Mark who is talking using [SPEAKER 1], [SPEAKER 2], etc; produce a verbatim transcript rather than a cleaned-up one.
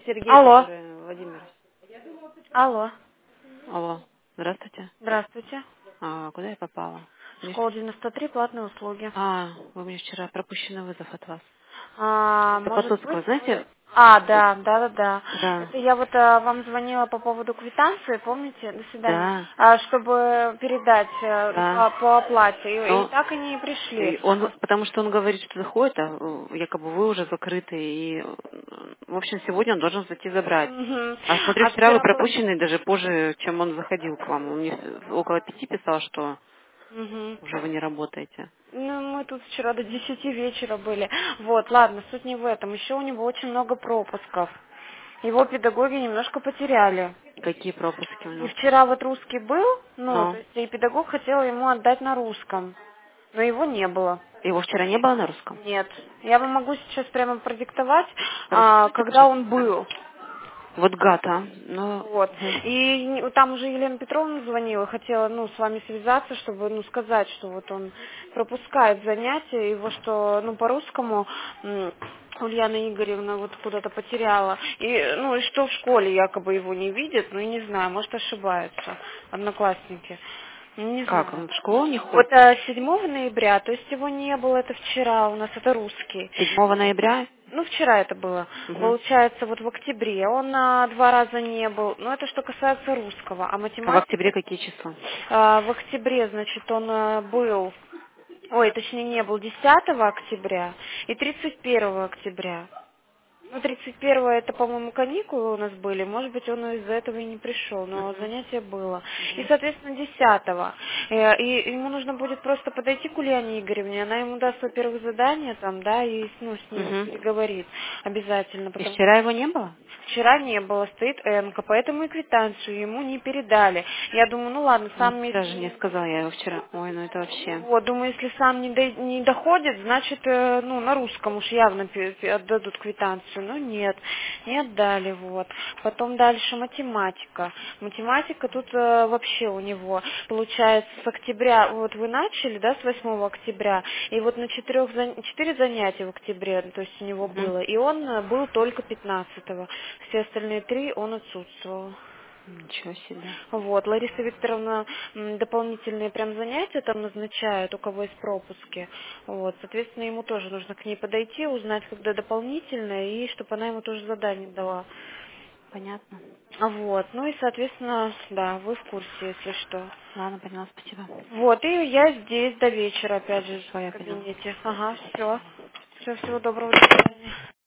[SPEAKER 1] Сергей,
[SPEAKER 2] Алло.
[SPEAKER 1] который Владимир.
[SPEAKER 2] Алло.
[SPEAKER 1] Алло, здравствуйте.
[SPEAKER 2] Здравствуйте.
[SPEAKER 1] А, куда я попала? Мне ж-
[SPEAKER 2] Школа девяносто три, платные услуги.
[SPEAKER 1] А, у меня вчера пропущенный вызов от вас.
[SPEAKER 2] А,
[SPEAKER 1] Это
[SPEAKER 2] может быть,
[SPEAKER 1] Потоцкого, знаете?
[SPEAKER 2] вы... А, да, да, да, да.
[SPEAKER 1] Да,
[SPEAKER 2] Это я вот а, вам звонила по поводу квитанции, помните? До свидания.
[SPEAKER 1] да,
[SPEAKER 2] А, чтобы передать э,
[SPEAKER 1] да.
[SPEAKER 2] по, по оплате. И, и
[SPEAKER 1] Но
[SPEAKER 2] так они и пришли.
[SPEAKER 1] и он, потому что он говорит, что заходит, а э, якобы вы уже закрыты, и, э, в общем, сегодня он должен зайти забрать.
[SPEAKER 2] Мгм.
[SPEAKER 1] А смотрю,
[SPEAKER 2] А
[SPEAKER 1] вчера вы
[SPEAKER 2] вчера был...
[SPEAKER 1] пропущенный даже позже, чем он заходил к вам. Он мне около пяти писал, что
[SPEAKER 2] Мгм.
[SPEAKER 1] уже вы не работаете.
[SPEAKER 2] Ну, мы тут вчера до десяти вечера были. Вот, ладно, суть не в этом. Еще у него очень много пропусков. Его педагоги немножко потеряли.
[SPEAKER 1] Какие пропуски у
[SPEAKER 2] И
[SPEAKER 1] него?
[SPEAKER 2] вчера вот русский был, ну, то
[SPEAKER 1] Ну,
[SPEAKER 2] есть и педагог хотел ему отдать на русском, но его не было.
[SPEAKER 1] его вчера не было на русском?
[SPEAKER 2] Нет. Я вам могу сейчас прямо продиктовать, а,
[SPEAKER 1] Продиктуйте,
[SPEAKER 2] когда
[SPEAKER 1] пожалуйста.
[SPEAKER 2] он был.
[SPEAKER 1] Вот гад, а. Ну,
[SPEAKER 2] Вот.
[SPEAKER 1] мгм.
[SPEAKER 2] И не- там уже Елена Петровна звонила, хотела, ну, с вами связаться, чтобы, ну, сказать, что вот он пропускает занятия, его что, ну, по-русскому м, Ульяна Игоревна вот куда-то потеряла. И, ну, и что в школе якобы его не видят, ну, и не знаю, может, ошибаются одноклассники. Ну, не
[SPEAKER 1] Как,
[SPEAKER 2] знаю.
[SPEAKER 1] он в школу не ходит?
[SPEAKER 2] Вот а, седьмого ноября, то есть его не было, это вчера, у нас это русский.
[SPEAKER 1] седьмого ноября?
[SPEAKER 2] Ну, вчера это было.
[SPEAKER 1] Угу.
[SPEAKER 2] Получается, вот в октябре он а, два раза не был. Но это что касается русского. А
[SPEAKER 1] А в октябре
[SPEAKER 2] математика...
[SPEAKER 1] какие числа?
[SPEAKER 2] а, в октябре, значит, он а, был... Ой, точнее, не был десятого октября и тридцать первого октября. Ну, тридцать первого это, по-моему, каникулы у нас были. Может быть, он из-за этого и не пришел, но
[SPEAKER 1] Угу.
[SPEAKER 2] занятие было. И,
[SPEAKER 1] Угу.
[SPEAKER 2] соответственно, десятого. Э, И ему нужно будет просто подойти к Ульяне Игоревне. Она ему даст, во-первых, задание там, да, и ну, с ним
[SPEAKER 1] Угу.
[SPEAKER 2] переговорит обязательно.
[SPEAKER 1] И
[SPEAKER 2] Потому
[SPEAKER 1] вчера его не было?
[SPEAKER 2] вчера не было, стоит Энка, поэтому и квитанцию ему не передали. Я думаю, ну ладно,
[SPEAKER 1] Он
[SPEAKER 2] сам
[SPEAKER 1] даже не
[SPEAKER 2] если
[SPEAKER 1] сказал, я его вчера. Ой, ну это вообще.
[SPEAKER 2] вот, думаю, если сам не, дой- не доходит, значит, э, ну, на русском уж явно пе- пе- отдадут квитанцию. Но нет, не отдали, вот. Потом дальше математика. Математика тут э, вообще у него, получается, с октября, вот вы начали, да, с восьмого октября, и вот на четырех, зан- четыре занятия в октябре, то есть у него
[SPEAKER 1] Угу.
[SPEAKER 2] было, и он э, был только пятнадцатого. Все остальные три он отсутствовал.
[SPEAKER 1] Ничего себе.
[SPEAKER 2] Вот, Лариса Викторовна м, дополнительные прям занятия там назначает, у кого есть пропуски. Вот, соответственно, ему тоже нужно к ней подойти, узнать, когда дополнительное, и чтобы она ему тоже задание дала.
[SPEAKER 1] Понятно.
[SPEAKER 2] А Вот, ну и, соответственно, да, вы в курсе, если что.
[SPEAKER 1] Ладно, поняла, спасибо.
[SPEAKER 2] Вот, и я здесь до вечера, опять же,
[SPEAKER 1] Хорошо,
[SPEAKER 2] в
[SPEAKER 1] я поняла.
[SPEAKER 2] кабинете. Ага, все. Все, всего доброго, до свидания.